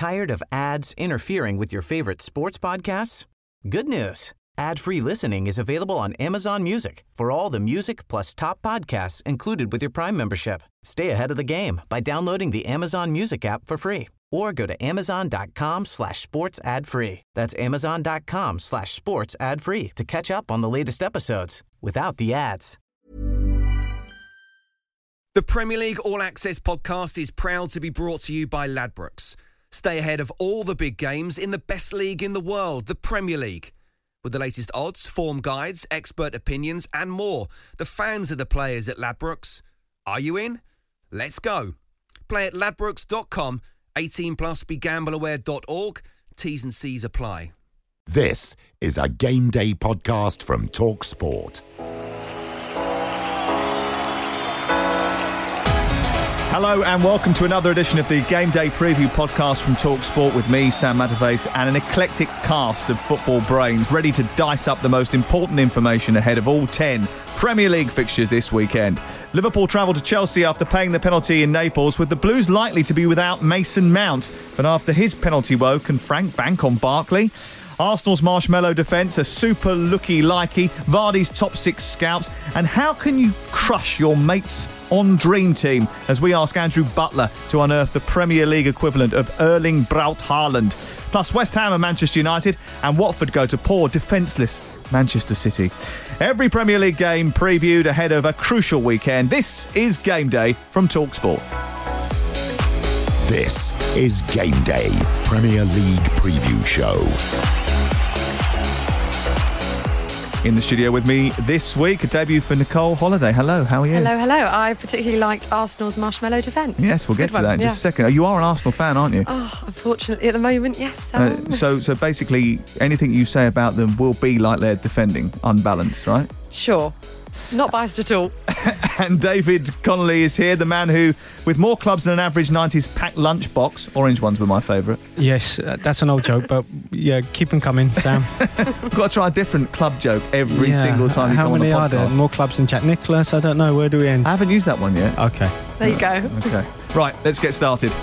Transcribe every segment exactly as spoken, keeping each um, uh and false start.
Tired of ads interfering with your favorite sports podcasts? Good news. Ad-free listening is available on Amazon Music for all the music plus top podcasts included with your Prime membership. Stay ahead of the game by downloading the Amazon Music app for free or go to amazon.com slash sports ad free. That's amazon.com slash sports ad free to catch up on the latest episodes without the ads. The Premier League All Access podcast is proud to be brought to you by Ladbrokes. Stay ahead of all the big games in the best league in the world, the Premier League. With the latest odds, form guides, expert opinions and more, the fans are the players at Ladbrokes. Are you in? Let's go. Play at ladbrokes dot com. eighteen plus, be gamble aware dot org. T's and C's apply. This is a Game Day podcast from Talk Sport. Hello and welcome to another edition of the Game Day Preview podcast from Talk Sport with me, Sam Matterface, and an eclectic cast of football brains ready to dice up the most important information ahead of all ten Premier League fixtures this weekend. Liverpool travel to Chelsea after paying the penalty in Naples, with the Blues likely to be without Mason Mount. But after his penalty woe, can Frank bank on Barkley? Arsenal's marshmallow defence, a super looky-likey, Vardy's top six scouts, and how can you crush your mates on Dream Team, as we ask Andrew Butler to unearth the Premier League equivalent of Erling Braut Haaland. Plus West Ham and Manchester United, and Watford go to poor, defenceless Manchester City. Every Premier League game previewed ahead of a crucial weekend. This is Game Day from TalkSport. This is Game Day, Premier League Preview Show. In the studio with me this week, a debut for Nicole Holliday. Hello, how are you? Hello, hello. I particularly liked Arsenal's marshmallow defence. Yes, we'll get Good to that one, in yeah. just a second. Oh, you are an Arsenal fan, aren't you? Oh, unfortunately, at the moment, yes. Uh, so, so basically, anything you say about them will be like they're defending, unbalanced, right? Sure. Not biased at all. And David Connolly is here, the man who, with more clubs than an average nineties packed lunchbox, orange ones were my favourite. Yes, uh, that's an old joke, but yeah, keep them coming, Sam. We've got to try a different club joke every yeah. single time you How come on the many podcast. are there? More clubs than Jack Nicklaus? I don't know. Where do we end? I haven't used that one yet. Okay. There you go. Okay. Right, let's get started.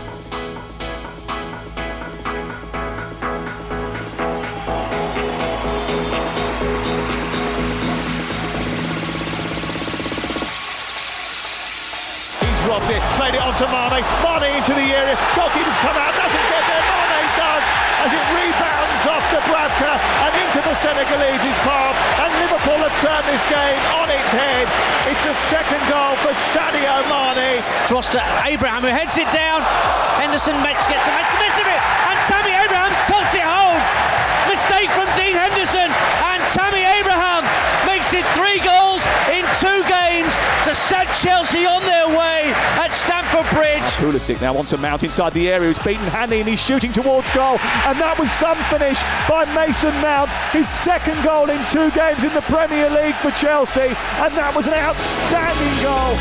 Robbed it, played it on to Mane, Mane into the area, goalkeeper's come out, doesn't get there, Mane does, as it rebounds off Dubravka and into the Senegalese's palm, and Liverpool have turned this game on its head. It's a second goal for Sadio Mane. Cross to Abraham, who heads it down, Henderson makes, gets, makes the miss of it, and Tammy Abraham's topped it home. Mistake from Dean Henderson, and Tammy Abraham makes it three goals in two games to set Chelsea on their way at Stamford Bridge. Pulisic now onto Mount inside the area, he's beaten Hanny and he's shooting towards goal, and that was some finish by Mason Mount, his second goal in two games in the Premier League for Chelsea, and that was an outstanding goal.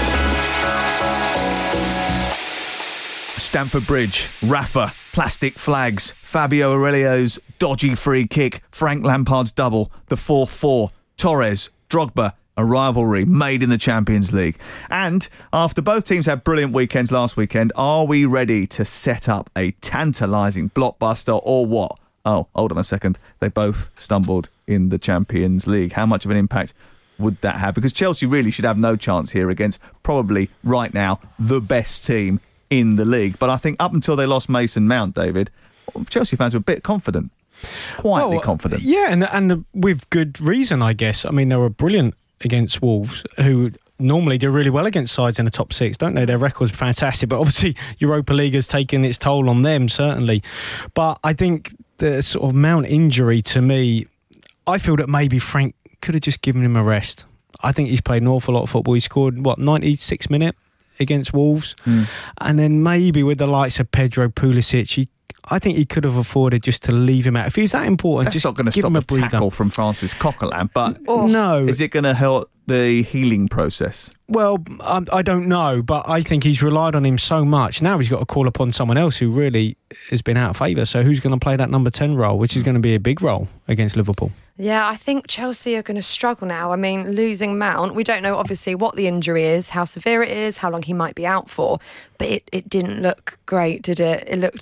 Stamford Bridge, Rafa, plastic flags, Fabio Aurelio's dodgy free kick, Frank Lampard's double, the four four, Torres, Drogba, a rivalry made in the Champions League. And after both teams had brilliant weekends last weekend, are we ready to set up a tantalising blockbuster or what? Oh, hold on a second. They both stumbled in the Champions League. How much of an impact would that have? Because Chelsea really should have no chance here against probably right now the best team in the league. But I think up until they lost Mason Mount, David, Chelsea fans were a bit confident. Quietly well, confident. Yeah, and, and with good reason, I guess. I mean, they were brilliant against Wolves, who normally do really well against sides in the top six, don't they? Their record's fantastic, but obviously Europa League has taken its toll on them, certainly. But I think the sort of Mount injury, to me, I feel that maybe Frank could have just given him a rest. I think he's played an awful lot of football. He scored, what, ninety-six minute against Wolves? Mm. And then maybe with the likes of Pedro Pulisic, he I think he could have afforded just to leave him out. If he's that important, That's just not going to give stop him a a breather. tackle from Francis Coquelin, but oh. no. Is it going to help the healing process? Well, I, I don't know, but I think he's relied on him so much. Now he's got to call upon someone else who really has been out of favour. So who's going to play that number ten role, which is going to be a big role against Liverpool? Yeah, I think Chelsea are going to struggle now. I mean, losing Mount, we don't know obviously what the injury is, how severe it is, how long he might be out for, but it, it didn't look great, did it? It looked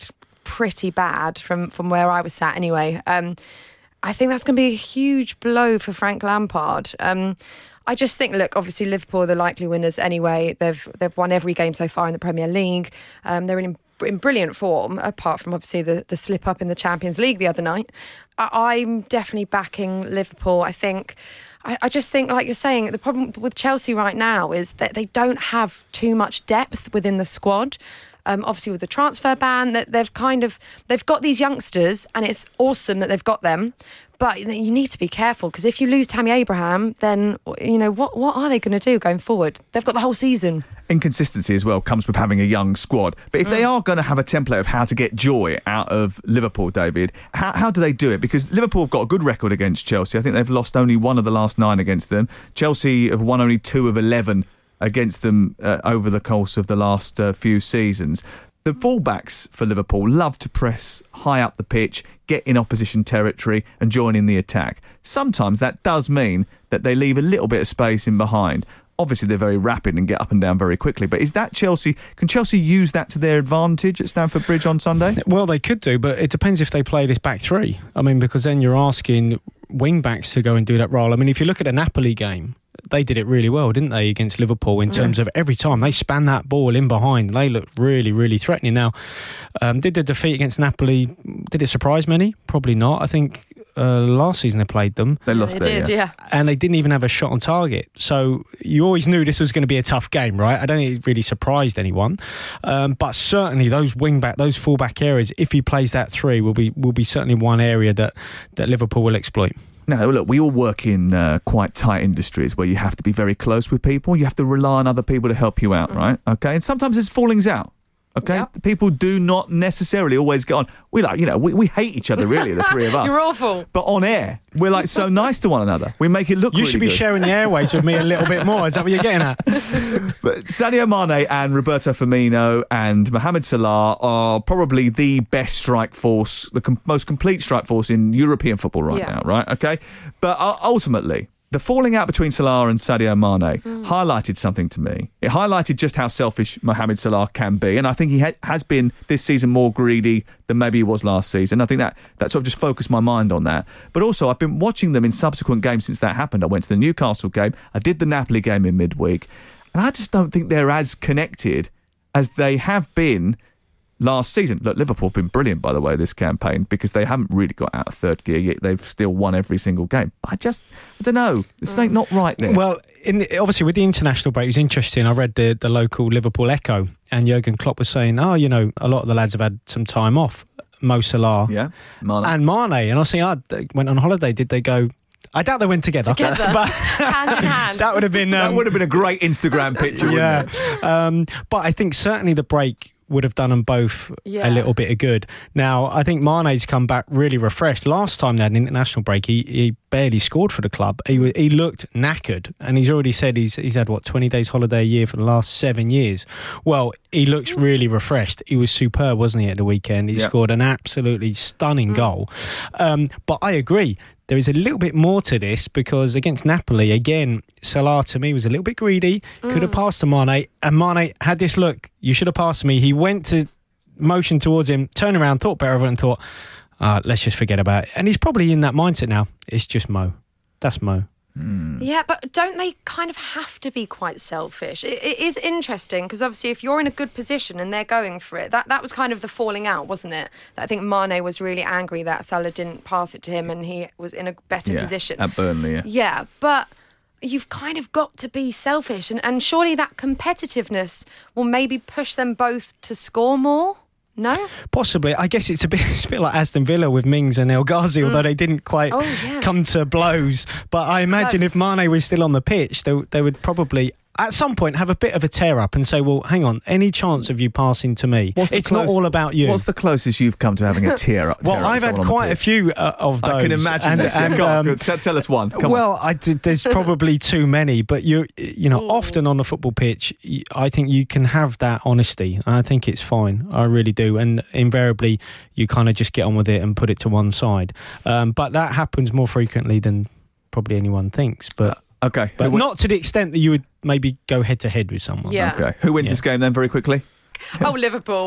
pretty bad from, from where I was sat anyway. Um, I think that's going to be a huge blow for Frank Lampard. Um, I just think, look, obviously Liverpool are the likely winners anyway. They've they've won every game so far in the Premier League. Um, they're in in brilliant form, apart from obviously the, the slip up in the Champions League the other night. I, I'm definitely backing Liverpool. I think, I, I just think, like you're saying, the problem with Chelsea right now is that they don't have too much depth within the squad. Um, obviously with the transfer ban, that they've kind of they've got these youngsters, and it's awesome that they've got them. But you need to be careful, because if you lose Tammy Abraham, then you know what what are they going to do going forward? They've got the whole season. Inconsistency as well comes with having a young squad. But if mm. they are going to have a template of how to get joy out of Liverpool, David, how, how do they do it? Because Liverpool have got a good record against Chelsea. I think they've lost only one of the last nine against them. Chelsea have won only two of eleven against them uh, over the course of the last uh, few seasons. The fullbacks for Liverpool love to press high up the pitch, get in opposition territory and join in the attack. Sometimes that does mean that they leave a little bit of space in behind. Obviously, they're very rapid and get up and down very quickly. But is that Chelsea? Can Chelsea use that to their advantage at Stamford Bridge on Sunday? Well, they could do, but it depends if they play this back three. I mean, because then you're asking wing-backs to go and do that role. I mean, if you look at the Napoli game, they did it really well, didn't they, against Liverpool, in terms of every time they span that ball in behind, they looked really, really threatening. Now, um, did the defeat against Napoli, did it surprise many? Probably not. I think uh, last season they played them. They lost they there, did, yeah. yeah. And they didn't even have a shot on target. So you always knew this was going to be a tough game, right? I don't think it really surprised anyone. Um, but certainly those wing-back, those full-back areas, if he plays that three, will be will be certainly one area that, that Liverpool will exploit. No, look, we all work in uh, quite tight industries where you have to be very close with people. You have to rely on other people to help you out, mm. right? Okay, and sometimes there's fallings out. Okay, yep. People do not necessarily always get on. We like, you know, we, we hate each other, really, the three of us. You're awful. But on air, we're like so nice to one another. We make it look. You really should be good. sharing the airways with me a little bit more. Is that what you're getting at? But Sadio Mane and Roberto Firmino and Mohamed Salah are probably the best strike force, the com- most complete strike force in European football right yeah. now, right? Okay, but uh, ultimately, the falling out between Salah and Sadio Mane mm. highlighted something to me. It highlighted just how selfish Mohamed Salah can be, and I think he ha- has been this season more greedy than maybe he was last season. I think that, that sort of just focused my mind on that. But also, I've been watching them in subsequent games since that happened. I went to the Newcastle game, I did the Napoli game in midweek, and I just don't think they're as connected as they have been last season. Look, Liverpool have been brilliant, by the way, this campaign, because they haven't really got out of third gear yet. They've still won every single game. But I just, I don't know. This ain't not right there. Well, in the, obviously with the international break, it was interesting. I read the, the local Liverpool Echo, and Jurgen Klopp was saying, oh, you know, a lot of the lads have had some time off. Mo Salah yeah, Mane. and Mane. And I was saying, oh, they went on holiday. Did they go... I doubt they went together. Together, but hand in hand. That would have been... Um, that would have been a great Instagram picture, yeah. wouldn't it? Um, but I think certainly the break would have done them both yeah. a little bit of good. Now, I think Mane's come back really refreshed. Last time they had an international break, he, he barely scored for the club. He he looked knackered, and he's already said he's he's had, what, twenty days holiday a year for the last seven years. Well, he looks really refreshed. He was superb, wasn't he, at the weekend? He yeah. scored an absolutely stunning mm. goal. Um, but I agree. There is a little bit more to this, because against Napoli, again, Salah to me was a little bit greedy, mm. could have passed to Mane, and Mane had this look, you should have passed to me. He went to motion towards him, turned around, thought better of it and thought, uh, let's just forget about it. And he's probably in that mindset now. It's just Mo. That's Mo. Mm. Yeah, but don't they kind of have to be quite selfish? It, it is interesting, because obviously if you're in a good position and they're going for it, that, that was kind of the falling out, wasn't it? I think Mane was really angry that Salah didn't pass it to him and he was in a better yeah, position. At Burnley, yeah. Yeah, but you've kind of got to be selfish, and, and surely that competitiveness will maybe push them both to score more? No? Possibly. I guess it's a bit, it's a bit like Aston Villa with Mings and El Ghazi, mm. although they didn't quite oh, yeah. come to blows. But I imagine Close. if Mane was still on the pitch, they, they would probably, at some point, have a bit of a tear-up and say, well, hang on, any chance of you passing to me? What's it's close, not all about you. What's the closest you've come to having a tear-up? Well, tear I've had quite a few uh, of those. I can imagine and, this. And, Go um, on, tell, tell us one. Come well, on. I did, there's probably too many, but you you know, mm. often on the football pitch, I think you can have that honesty, and I think it's fine. I really do. And invariably, you kind of just get on with it and put it to one side. Um, but that happens more frequently than probably anyone thinks. But uh, okay, but Who not to the extent that you would maybe go head to head with someone. Yeah. Okay. Who wins yeah. this game then, very quickly? Oh, Liverpool.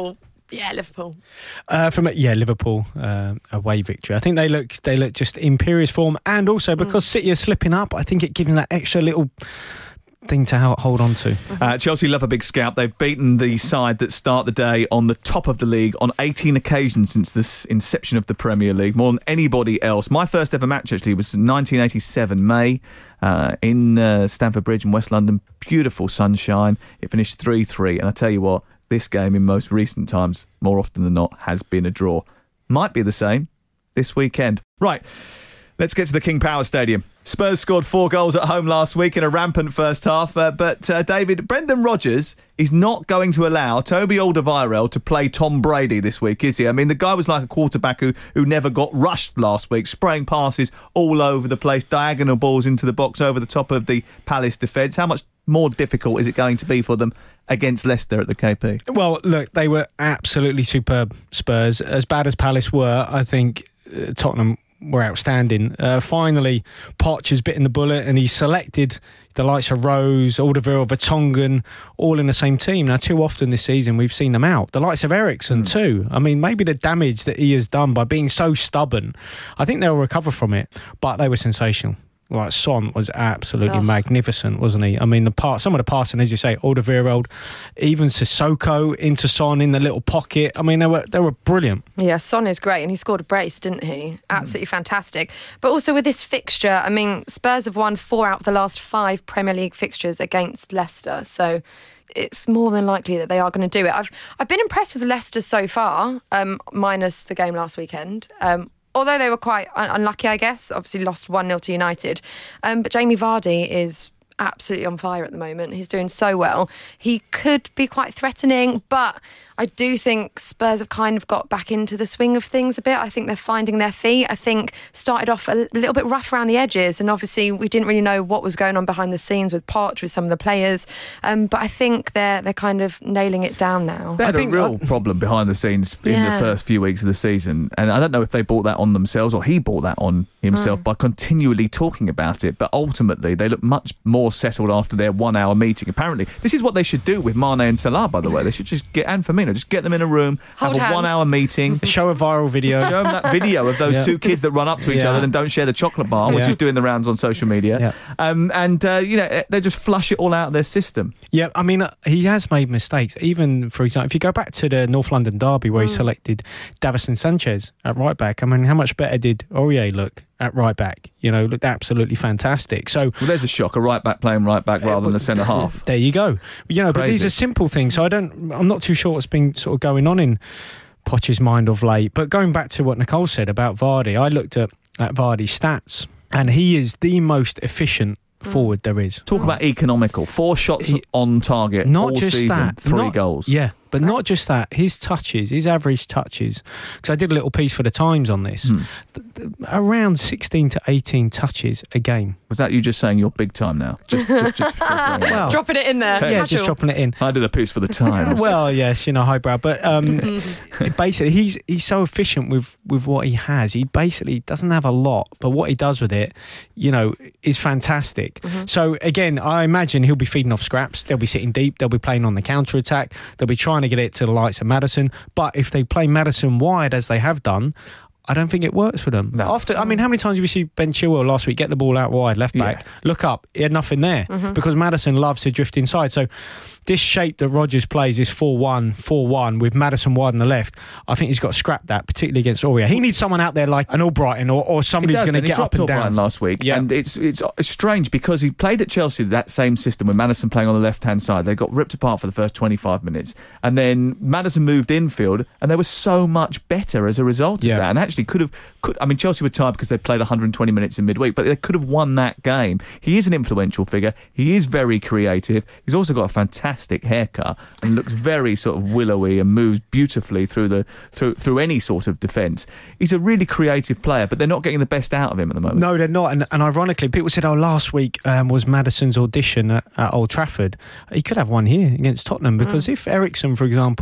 Yeah, Liverpool. Uh, from yeah, Liverpool uh, away victory. I think they look they look just imperious form, and also because mm. City are slipping up, I think it gives them that extra little thing to hold on to. Mm-hmm. Uh, Chelsea love a big scalp. They've beaten the side that start the day on the top of the league on eighteen occasions since the inception of the Premier League, more than anybody else. My first ever match actually was in nineteen eighty-seven May uh, in uh, Stamford Bridge in West London. Beautiful sunshine. It finished three three, and I tell you what, this game in most recent times, more often than not, has been a draw. Might be the same this weekend. Right. Let's get to the King Power Stadium. Spurs scored four goals at home last week in a rampant first half. Uh, but, uh, David, Brendan Rodgers is not going to allow Toby Alderweireld to play Tom Brady this week, is he? I mean, the guy was like a quarterback who, who never got rushed last week, spraying passes all over the place, diagonal balls into the box over the top of the Palace defence. How much more difficult is it going to be for them against Leicester at the K P? Well, look, they were absolutely superb, Spurs. As bad as Palace were, I think uh, Tottenham were outstanding. Uh, finally, Poch has bitten the bullet and he's selected the likes of Rose, Alderweireld, Vertonghen, all in the same team. Now, too often this season we've seen them out. The likes of Eriksen mm. too. I mean, maybe the damage that he has done by being so stubborn, I think they'll recover from it, but they were sensational. Like Son was absolutely oh. magnificent, wasn't he? I mean, the part, some of the passing, as you say, Alderweireld, even Sissoko into Son in the little pocket. I mean, they were they were brilliant. Yeah, Son is great, and he scored a brace, didn't he? Absolutely mm. fantastic. But also with this fixture, I mean, Spurs have won four out of the last five Premier League fixtures against Leicester, so it's more than likely that they are going to do it. I've I've been impressed with Leicester so far, um, minus the game last weekend. Um, Although they were quite un- unlucky, I guess. Obviously lost one nil to United. Um, but Jamie Vardy is absolutely on fire at the moment. He's doing so well. He could be quite threatening, but I do think Spurs have kind of got back into the swing of things a bit. I think they're finding their feet. I think started off a little bit rough around the edges, and obviously we didn't really know what was going on behind the scenes with Poch, with some of the players. Um, but I think they're they're kind of nailing it down now. They had I think a real problem behind the scenes in yeah. the first few weeks of the season, and I don't know if they brought that on themselves or he brought that on himself mm. by continually talking about it. But ultimately, they look much more settled after their one-hour meeting. Apparently, this is what they should do with Mane and Salah. By the way, they should just get and Firmino, just get them in a room, Hold have hands. a one-hour meeting, show a viral video, show them that video of those yeah. two kids that run up to each yeah. other and don't share the chocolate bar, which yeah. is doing the rounds on social media. Yeah. Um, and uh, you know, they just flush it all out of their system. Yeah, I mean, uh, he has made mistakes. Even, for example, if you go back to the North London derby where mm. he selected Davison Sanchez at right back, I mean, how much better did Aurier look at right back? You know, looked absolutely fantastic. So, well, there's a shock, a right back playing right back rather uh, than a centre half. There you go. You know, Crazy. But these are simple things. So I don't, I'm not too sure what's been sort of going on in Poch's mind of late. But going back to what Nicole said about Vardy, I looked at, at Vardy's stats, and he is the most efficient forward there is. Talk about economical. Four shots he, on target not all just season, that, three not, goals. Yeah, but not just that. His touches, his average touches, because I did a little piece for the Times on this, hmm. th- th- around sixteen to eighteen touches a game. Was that you just saying you're big time now? Just, just, just well, dropping it in there. Yeah, Casual. just dropping it in. I did a piece for the Times. Well, yes, you know, highbrow. But um, basically, he's he's so efficient with, with what he has. He basically doesn't have a lot, but what he does with it, you know, is fantastic. Mm-hmm. So, again, I imagine he'll be feeding off scraps. They'll be sitting deep. They'll be playing on the counter-attack. They'll be trying to get it to the likes of Maddison. But if they play Maddison wide, as they have done, I don't think it works for them. No. After, I mean, how many times did we see Ben Chilwell last week get the ball out wide, left back, yeah. look up, he had nothing there mm-hmm. because Maddison loves to drift inside. So this shape that Rodgers plays is four one, four one with Maddison wide on the left. I think he's got to scrap that, particularly against Aurier. He needs someone out there like an Albrighton or, or somebody who's going to get up and down. Last week, yeah. and it's, it's it's strange because he played at Chelsea that same system with Maddison playing on the left hand side. They got ripped apart for the first twenty-five minutes, and then Maddison moved infield, and they were so much better as a result of yeah. that. And actually could have could I mean Chelsea were tired because they played one hundred twenty minutes in midweek, but they could have won that game. He is an influential figure. He is very creative. He's also got a fantastic haircut and looks very sort of willowy and moves beautifully through the through through any sort of defence. He's a really creative player, but they're not getting the best out of him at the moment. No, they're not. And, and ironically, people said, oh, last week um, was Maddison's audition at, at Old Trafford. He could have one here against Tottenham because mm. if Eriksen, for example,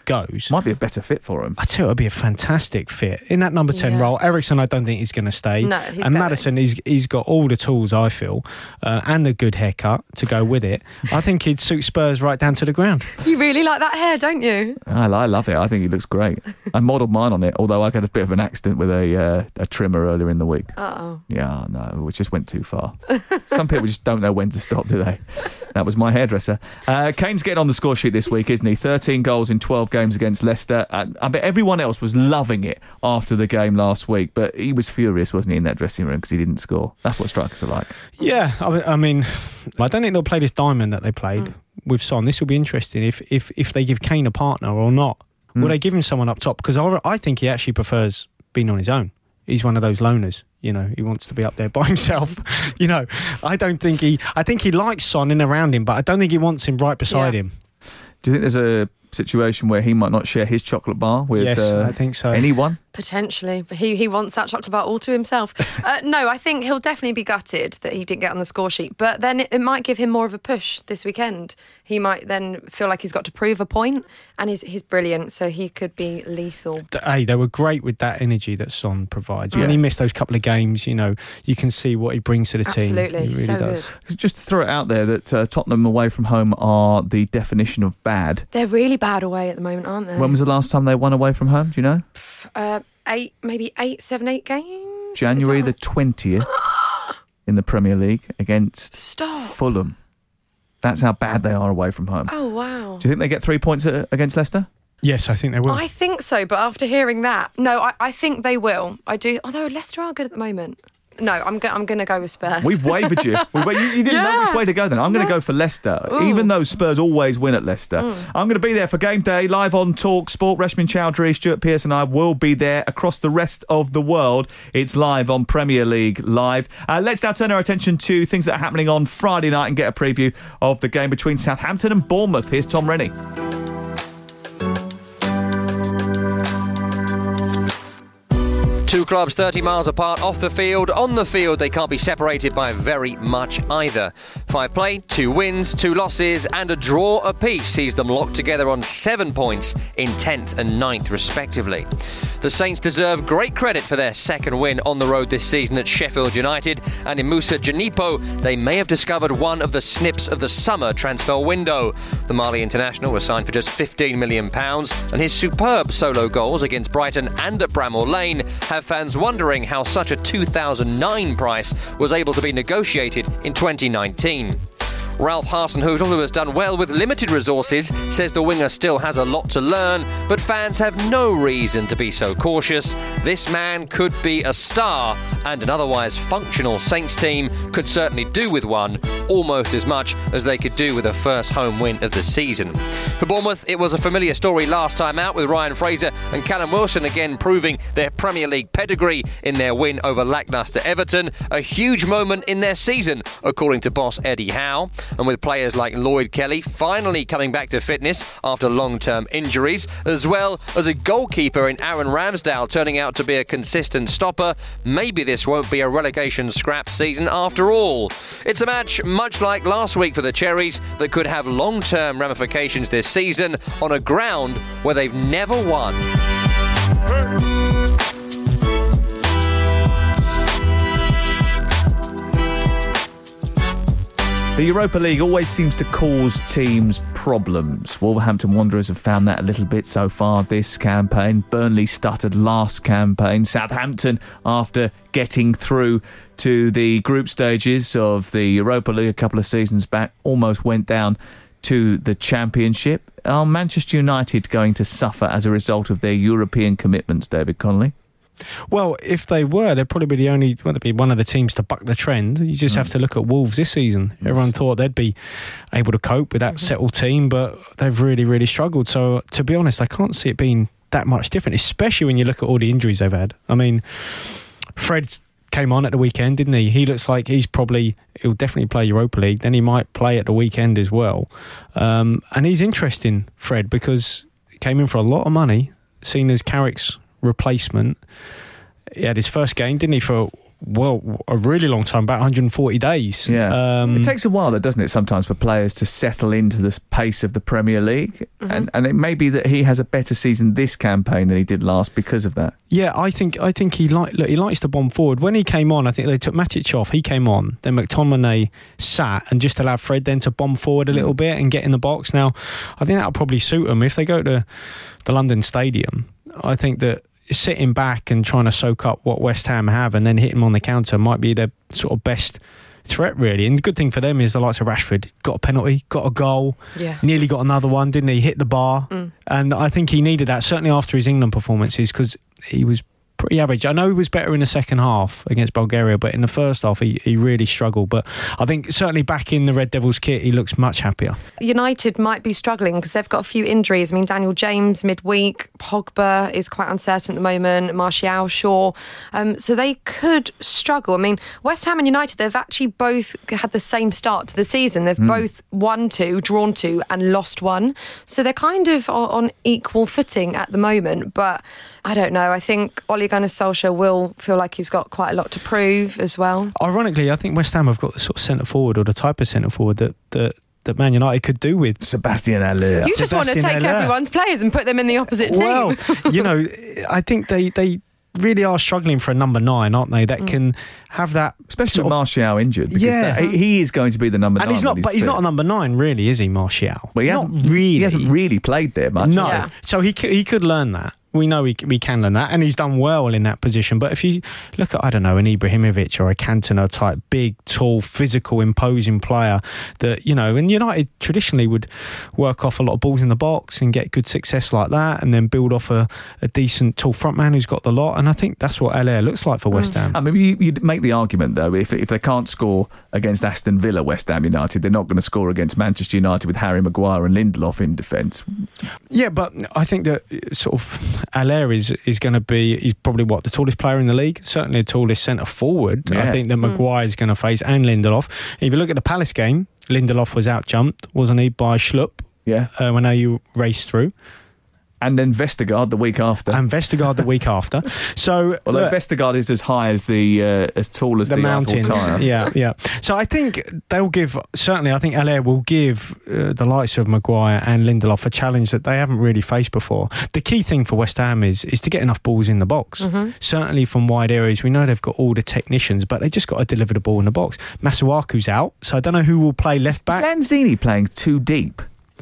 goes. Might be a better fit for him. I tell you, it'll be a fantastic fit in that number ten Yeah. role. Ericsson, I don't think he's going to stay. No, he's and going. Maddison, he's he's got all the tools, I feel, uh, and the good haircut to go with it. I think he'd suit Spurs right down to the ground. You really like that hair, don't you? I, I love it. I think he looks great. I modelled mine on it, although I had a bit of an accident with a uh, a trimmer earlier in the week. Uh-oh. Yeah, no, it just went too far. Some people just don't know when to stop, do they? That was my hairdresser. Uh, Kane's getting on the score sheet this week, isn't he? thirteen goals in twelve games against Leicester. Uh, I bet everyone else was loving it after the game last week, but he was furious, wasn't he, in that dressing room because he didn't score. That's what strikers are like. Yeah, I, I mean, I don't think they'll play this diamond that they played mm. with Son. This will be interesting if if if they give Kane a partner or not. Mm. Will they give him someone up top? Because I, I think he actually prefers being on his own. He's one of those loners, you know. He wants to be up there by himself. you know, I don't think he. I think he likes Son in around him, but I don't think he wants him right beside yeah. him. Do you think there's a situation where he might not share his chocolate bar with yes, uh, I think so. anyone? Potentially, but he, he wants that chocolate bar all to himself. uh, no, I think he'll definitely be gutted that he didn't get on the score sheet, but then it, it might give him more of a push this weekend. He might then feel like he's got to prove a point, and he's, he's brilliant, so he could be lethal. Hey, they were great with that energy that Son provides. Yeah. When he missed those couple of games, you know, you can see what he brings to the team. Absolutely, He really so does. good. Just to throw it out there that uh, Tottenham away from home are the definition of bad. They're really bad away at the moment, aren't they? When was the last time they won away from home? Do you know? Uh, eight, maybe eight, seven, eight games. January the twentieth in the Premier League against Stop. Fulham. That's how bad they are away from home. Oh wow! Do you think they get three points uh, against Leicester? Yes, I think they will. I think so, but after hearing that, no, I, I think they will. I do. Although Leicester are good at the moment. No, I'm go- I'm going to go with Spurs. We've wavered you. We've wa- you, you didn't know Yeah. which way to go then. I'm going to go for Leicester, Ooh. even though Spurs always win at Leicester. Mm. I'm going to be there for game day, live on Talk Sport. Reshmin Chowdhury, Stuart Pearce and I will be there across the rest of the world. It's live on Premier League Live. Uh, let's now turn our attention to things that are happening on Friday night and get a preview of the game between Southampton and Bournemouth. Here's Tom Rennie. Two clubs thirty miles apart off the field. On the field, they can't be separated by very much either. Five play, two wins, two losses, and a draw apiece sees them locked together on seven points in tenth and ninth, respectively. The Saints deserve great credit for their second win on the road this season at Sheffield United, and in Moussa Djanipo, they may have discovered one of the snips of the summer transfer window. The Mali international was signed for just fifteen million pounds, and his superb solo goals against Brighton and at Bramall Lane have fans wondering how such a two thousand nine price was able to be negotiated in twenty nineteen. Ralph Hasenhüttl, who has done well with limited resources, says the winger still has a lot to learn, but fans have no reason to be so cautious. This man could be a star, and an otherwise functional Saints team could certainly do with one, almost as much as they could do with a first home win of the season. For Bournemouth, it was a familiar story last time out, with Ryan Fraser and Callum Wilson again proving their Premier League pedigree in their win over lacklustre Everton. A huge moment in their season, according to boss Eddie Howe. And with players like Lloyd Kelly finally coming back to fitness after long-term injuries, as well as a goalkeeper in Aaron Ramsdale turning out to be a consistent stopper, maybe this won't be a relegation scrap season after all. It's a match much like last week for the Cherries that could have long-term ramifications this season on a ground where they've never won. The Europa League always seems to cause teams problems. Wolverhampton Wanderers have found that a little bit so far this campaign. Burnley stuttered last campaign. Southampton, after getting through to the group stages of the Europa League a couple of seasons back, almost went down to the Championship. Are Manchester United going to suffer as a result of their European commitments, David Connolly? Well, if they were, they'd probably be the only, well, they'd be one of the teams to buck the trend. You just mm. have to look at Wolves this season. Yes. Everyone thought they'd be able to cope with that mm-hmm. settled team, but they've really, really struggled. So, to be honest, I can't see it being that much different, especially when you look at all the injuries they've had. I mean, Fred came on at the weekend, didn't he? He looks like he's probably, he'll definitely play Europa League. Then he might play at the weekend as well. Um, and he's interesting, Fred, because he came in for a lot of money, seen as Carrick's replacement. He had his first game, didn't he, for well, a really long time, about one hundred forty days. Yeah. Um, it takes a while, though, doesn't it, sometimes for players to settle into the pace of the Premier League? Mm-hmm. And, and it may be that he has a better season this campaign than he did last because of that. Yeah, I think I think he like look, he likes to bomb forward. When he came on, I think they took Matic off. He came on, then McTominay sat and just allowed Fred then to bomb forward a little bit and get in the box. Now, I think that'll probably suit them if they go to the London Stadium. I think that sitting back and trying to soak up what West Ham have and then hitting them on the counter might be their sort of best threat, really. And the good thing for them is the likes of Rashford got a penalty, got a goal, yeah. nearly got another one, didn't he? Hit the bar. Mm. And I think he needed that, certainly after his England performances, because he was pretty average. I know he was better in the second half against Bulgaria, but in the first half he, he really struggled. But I think certainly back in the Red Devils kit he looks much happier. United might be struggling because they've got a few injuries. I mean, Daniel James midweek, Pogba is quite uncertain at the moment, Martial, Shaw. Um, so they could struggle. I mean, West Ham and United, they've actually both had the same start to the season. They've mm. both won two, drawn two and lost one. So they're kind of on equal footing at the moment. But I don't know. I think Ole Gunnar Solskjaer will feel like he's got quite a lot to prove as well. Ironically, I think West Ham have got the sort of centre forward or the type of centre forward that, that that Man United could do with Sebastian Haller. You just Sebastian want to take Haller. everyone's players and put them in the opposite team. Well, you know, I think they they really are struggling for a number nine, aren't they? That mm. can have that, especially with Martial injured. Because yeah, that, he is going to be the number and nine. he's not. He's but he's fit. not a number nine, really, is he, Martial? Well, he not hasn't really. He hasn't really played there much. No, yeah. so he could, he could learn that. We know we, we can learn that, and he's done well in that position. But if you look at, I don't know, an Ibrahimovic or a Cantona type, big, tall, physical, imposing player that, you know, and United traditionally would work off a lot of balls in the box and get good success like that, and then build off a, a decent, tall front man who's got the lot. And I think that's what Haller looks like for West Ham. I mean, you, you'd make the argument, though, if, if they can't score against Aston Villa, West Ham United, they're not going to score against Manchester United with Harry Maguire and Lindelof in defence. Yeah, but I think that sort of Haller is is going to be, he's probably what, the tallest player in the league, certainly the tallest centre forward. Yeah. I think that Maguire is going to face, and Lindelof. If you look at the Palace game, Lindelof was out jumped, wasn't he, by Schlupp? Yeah, uh, when you raced through. And then Vestergaard the week after. And Vestergaard the week after. So, although look, Vestergaard is as high as the uh, as tall as the, the mountains. Eiffel Tower. Yeah, yeah. So I think they'll give, certainly I think Haller will give uh, the likes of Maguire and Lindelof a challenge that they haven't really faced before. The key thing for West Ham is is to get enough balls in the box. Mm-hmm. Certainly from wide areas. We know they've got all the technicians, but they just got to deliver the ball in the box. Masuaku's out, so I don't know who will play left back. Is Lanzini playing too deep?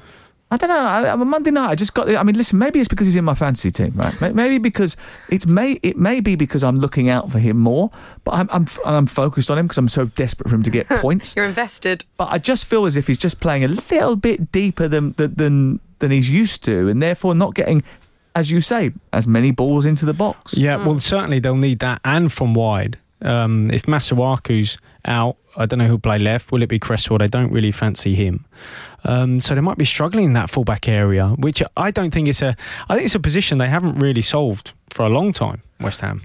I don't know. I, I'm a Monday night. I just got. I mean, listen. Maybe it's because he's in my fantasy team, right? Maybe because it's may. It may be because I'm looking out for him more. But I'm I'm I'm focused on him because I'm so desperate for him to get points. You're invested. But I just feel as if he's just playing a little bit deeper than than than he's used to, and therefore not getting, as you say, as many balls into the box. Yeah. Mm. Well, certainly they'll need that, and from wide. Um, if Masuaku's out, I don't know who'll play left. Will it be Cresswell? They don't really fancy him. Um, so they might be struggling in that fullback area, which I don't think it's a. I think it's a position they haven't really solved for a long time, West Ham.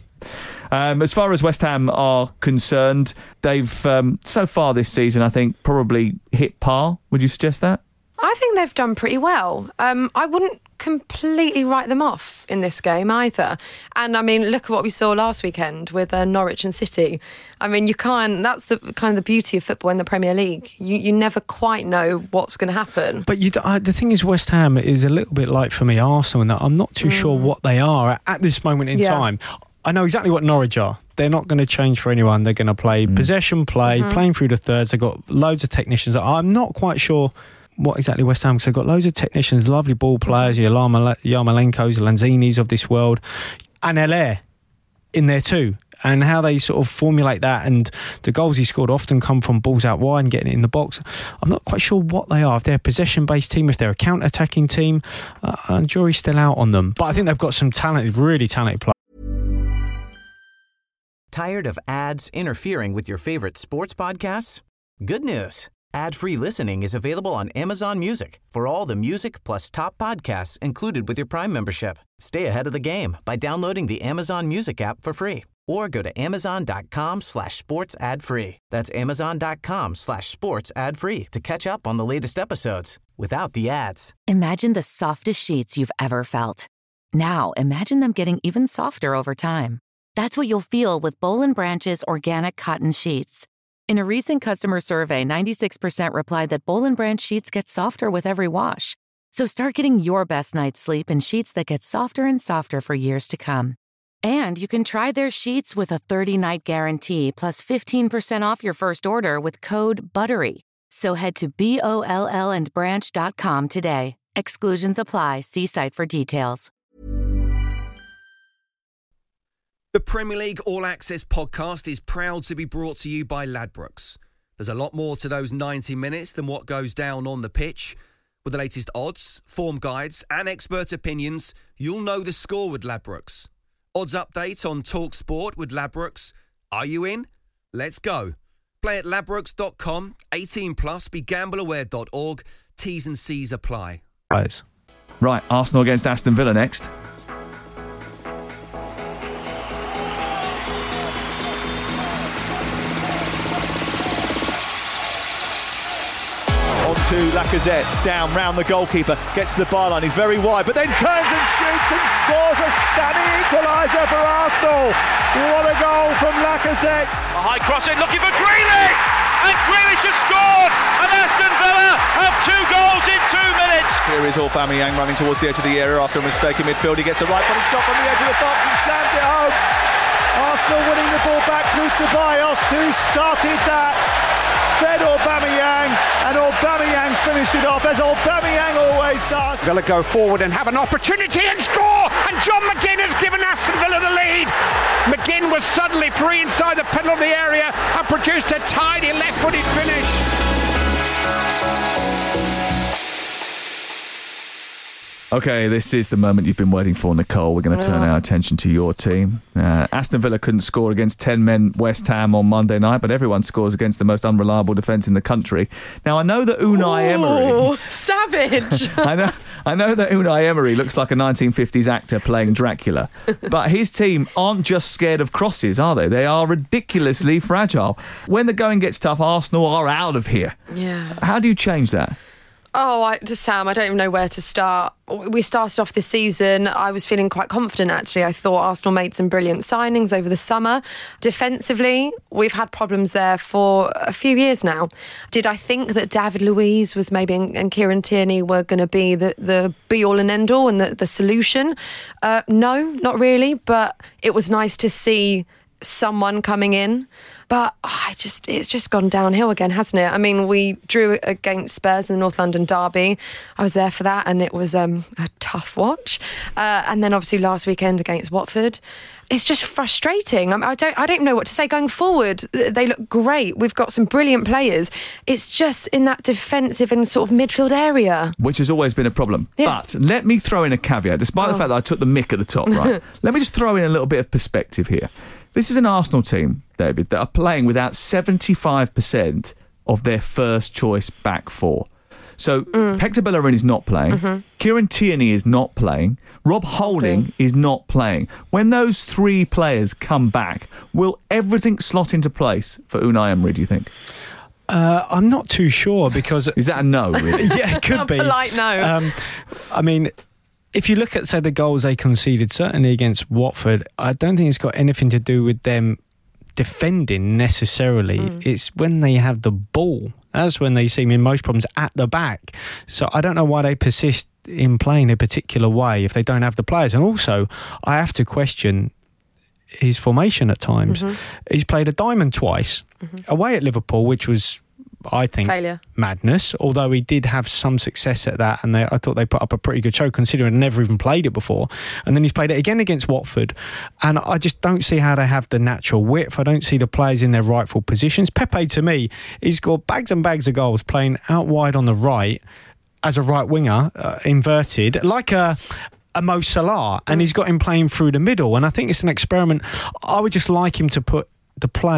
Um, as far as West Ham are concerned, they've um, so far this season, I think, probably hit par. Would you suggest that? I think they've done pretty well. Um, I wouldn't completely write them off in this game either. And I mean, look at what we saw last weekend with uh, Norwich and City. I mean, you can't. That's the kind of the beauty of football in the Premier League. You you never quite know what's going to happen. But you, uh, the thing is, West Ham is a little bit like for me Arsenal in that I'm not too mm. sure what they are at, at this moment in yeah. time. I know exactly what Norwich are. They're not going to change for anyone. They're going to play mm. possession play, mm-hmm. playing through the thirds. They've got loads of technicians. I'm not quite sure what exactly West Ham, because they've got loads of technicians, lovely ball players, your Yarmolenkos, Lanzinis of this world, and Haller in there too. And how they sort of formulate that, and the goals he scored often come from balls out wide and getting it in the box. I'm not quite sure what they are. If they're a possession-based team, if they're a counter-attacking team, uh, and jury's still out on them. But I think they've got some talented, really talented players. Tired of ads interfering with your favorite sports podcasts? Good news. Ad-free listening is available on Amazon Music for all the music plus top podcasts included with your Prime membership. Stay ahead of the game by downloading the Amazon Music app for free or go to amazon.com slash sports ad free. That's amazon.com slash sports ad free to catch up on the latest episodes without the ads. Imagine the softest sheets you've ever felt. Now imagine them getting even softer over time. That's what you'll feel with Boll and Branch's organic cotton sheets. In a recent customer survey, ninety-six percent replied that Boll and Branch sheets get softer with every wash. So start getting your best night's sleep in sheets that get softer and softer for years to come. And you can try their sheets with a thirty-night guarantee plus fifteen percent off your first order with code BUTTERY. So head to B O L L and branch dot com today. Exclusions apply. See site for details. The Premier League All Access podcast is proud to be brought to you by Ladbrokes. There's a lot more to those ninety minutes than what goes down on the pitch. With the latest odds, form guides and expert opinions, you'll know the score with Ladbrokes. Odds update on Talk Sport with Ladbrokes. Are you in? Let's go. Play at ladbrokes dot com, eighteen plus, be gamble aware dot org. T's and C's apply. Right. Right, Arsenal against Aston Villa next. To Lacazette, down round the goalkeeper, gets to the byline, he's very wide, but then turns and shoots and scores a stunning equaliser for Arsenal. What a goal from Lacazette. A high cross in, looking for Grealish, and Grealish has scored, and Aston Villa have two goals in two minutes. Here is Aubameyang running towards the edge of the area after a mistake in midfield. He gets a right-footed shot from the edge of the box and slams it home. Arsenal winning the ball back through Ceballos, who started that. Then Aubameyang, and Aubameyang finished it off, as Aubameyang always does. Villa go forward and have an opportunity and score, and John McGinn has given Aston Villa the lead. McGinn was suddenly free inside the penalty area and produced a tidy left-footed finish. Okay, this is the moment you've been waiting for, Nicole. We're going to turn Yeah. our attention to your team. Uh, Aston Villa couldn't score against ten men West Ham on Monday night, but everyone scores against the most unreliable defence in the country. Now, I know that Unai Emery... Ooh, savage! I know I know that Unai Emery looks like a nineteen fifties actor playing Dracula, but his team aren't just scared of crosses, are they? They are ridiculously fragile. When the going gets tough, Arsenal are out of here. Yeah. How do you change that? Oh, I, to Sam, I don't even know where to start. We started off this season, I was feeling quite confident, actually. I thought Arsenal made some brilliant signings over the summer. Defensively, we've had problems there for a few years now. Did I think that David Luiz was maybe and, and Kieran Tierney were going to be the, the be-all and end-all and the, the solution? Uh, no, not really, but it was nice to see someone coming in. But oh, I just it's just gone downhill again, hasn't it? I mean, we drew against Spurs in the North London derby. I was there for that, and it was um, a tough watch. Uh, and then obviously last weekend against Watford. It's just frustrating. I, I don't I don't know what to say going forward. They look great. We've got some brilliant players. It's just in that defensive and sort of midfield area, which has always been a problem. Yeah. But let me throw in a caveat, despite oh. the fact that I took the mick at the top, right? Let me just throw in a little bit of perspective here. This is an Arsenal team, David, that are playing without seventy-five percent of their first choice back four. So mm. Hector Bellerin is not playing. Mm-hmm. Kieran Tierney is not playing. Rob Holding okay. is not playing. When those three players come back, will everything slot into place for Unai Emery, do you think? Uh, I'm not too sure, because... Is that a no, really? Yeah, it could a be. Polite no. Um, I mean... If you look at, say, the goals they conceded, certainly against Watford, I don't think it's got anything to do with them defending necessarily. Mm. It's when they have the ball. That's when they seem in most problems at the back. So I don't know why they persist in playing a particular way if they don't have the players. And also, I have to question his formation at times. Mm-hmm. He's played a diamond twice, mm-hmm. away at Liverpool, which was... I think failure. Madness, although he did have some success at that, and they, I thought they put up a pretty good show considering they'd never even played it before. And then he's played it again against Watford, and I just don't see how they have the natural width. I don't see the players in their rightful positions. Pepe, to me, he's got bags and bags of goals playing out wide on the right as a right winger, uh, inverted, like a a Mo Salah, and he's got him playing through the middle, and I think it's an experiment. I would just like him to put the players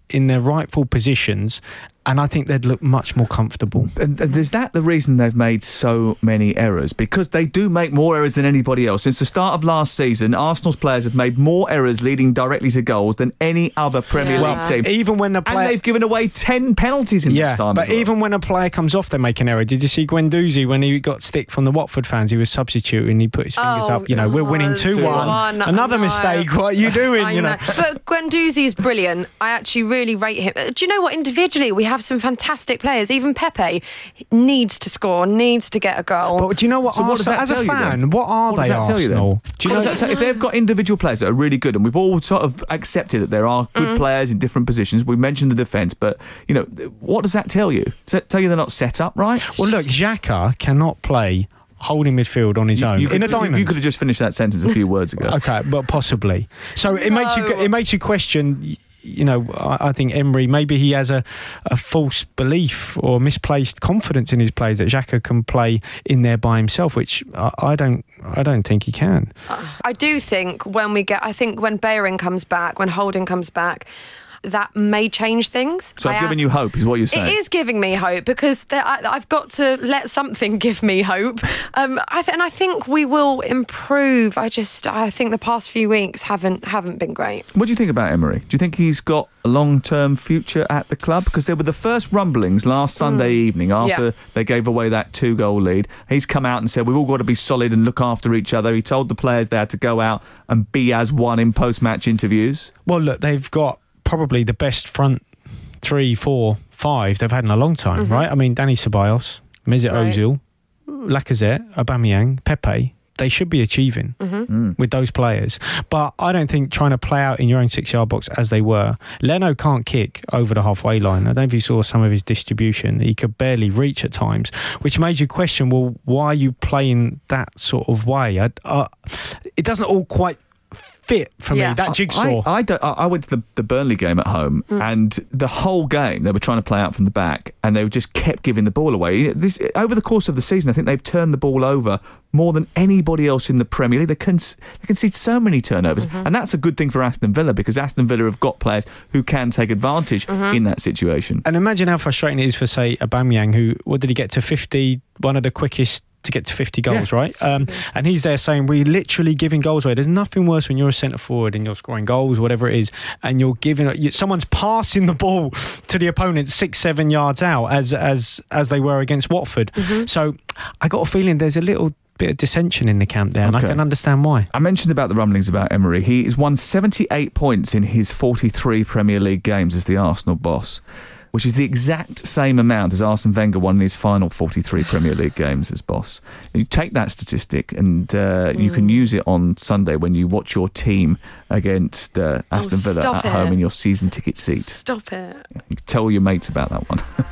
in their rightful positions, and I think they'd look much more comfortable. And, and is that the reason they've made so many errors? Because they do make more errors than anybody else. Since the start of last season, Arsenal's players have made more errors leading directly to goals than any other Premier yeah. League team. Even when the player, and they've given away ten penalties in yeah, that time. But well. even when a player comes off, they make an error. Did you see Guendouzi when he got stick from the Watford fans? He was substituting. He put his fingers oh, up. You know, we're winning two one. Another mistake. What are you doing? I you know. know. But Guendouzi is brilliant. I actually really rate him. Do you know what? Individually, we have some fantastic players. Even Pepe needs to score, needs to get a goal. But do you know what? So what does that as tell a you fan, then? what are what they? Does that tell you Arsenal? then? Do you What know does that tell- if they've got individual players that are really good, and we've all sort of accepted that there are good Mm. players in different positions. We mentioned the defence, but you know, what does that tell you? Does that tell you they're not set up right? Well, look, Xhaka cannot play holding midfield on his You, own you could, in a diamond. You, you could have just finished that sentence a few words ago. Okay, but possibly. So it makes you it makes you question. You know, I, I think Emery, maybe he has a, a false belief or misplaced confidence in his players that Xhaka can play in there by himself, which I, I don't I don't think he can. I do think when we get, I think when Bellerin comes back, when Holding comes back, that may change things. So I've I given am, you hope, is what you're saying. It is giving me hope because there, I, I've got to let something give me hope. Um, I th- and I think we will improve. I just, I think the past few weeks haven't haven't been great. What do you think about Emery? Do you think he's got a long-term future at the club? Because there were the first rumblings last Sunday mm. evening after yeah. they gave away that two-goal lead. He's come out and said, we've all got to be solid and look after each other. He told the players they had to go out and be as one in post-match interviews. Well, look, they've got probably the best front three, four, five they've had in a long time, mm-hmm. right? I mean, Dani Ceballos, Mesut right. Ozil, Lacazette, Aubameyang, Pepe. They should be achieving mm-hmm. mm. with those players. But I don't think trying to play out in your own six-yard box as they were. Leno can't kick over the halfway line. I don't know if you saw some of his distribution. He could barely reach at times, which made you question, well, why are you playing that sort of way? I, uh, it doesn't all quite fit for yeah. me, that jigsaw. I, I, don't, I went to the, the Burnley game at home mm. and the whole game they were trying to play out from the back and they just kept giving the ball away. This, over the course of the season, I think they've turned the ball over more than anybody else in the Premier League. They, can, they concede so many turnovers mm-hmm. and that's a good thing for Aston Villa because Aston Villa have got players who can take advantage mm-hmm. in that situation. And imagine how frustrating it is for, say, Aubameyang, who, what did he get to fifty, one of the quickest to get to fifty goals, yeah, right? Um, and he's there saying, we're literally giving goals away. There's nothing worse when you're a centre forward and you're scoring goals, whatever it is, and you're giving you, someone's passing the ball to the opponent six, seven yards out as as as they were against Watford. Mm-hmm. So I got a feeling there's a little bit of dissension in the camp there, and okay. I can understand why. I mentioned about the rumblings about Emery. He has won seventy-eight points in his forty-three Premier League games as the Arsenal boss, which is the exact same amount as Arsene Wenger won in his final forty-three Premier League games as boss. You take that statistic and uh, mm. you can use it on Sunday when you watch your team against uh, Aston oh, Villa at it. home in your season ticket seat. Stop it. You can tell your mates about that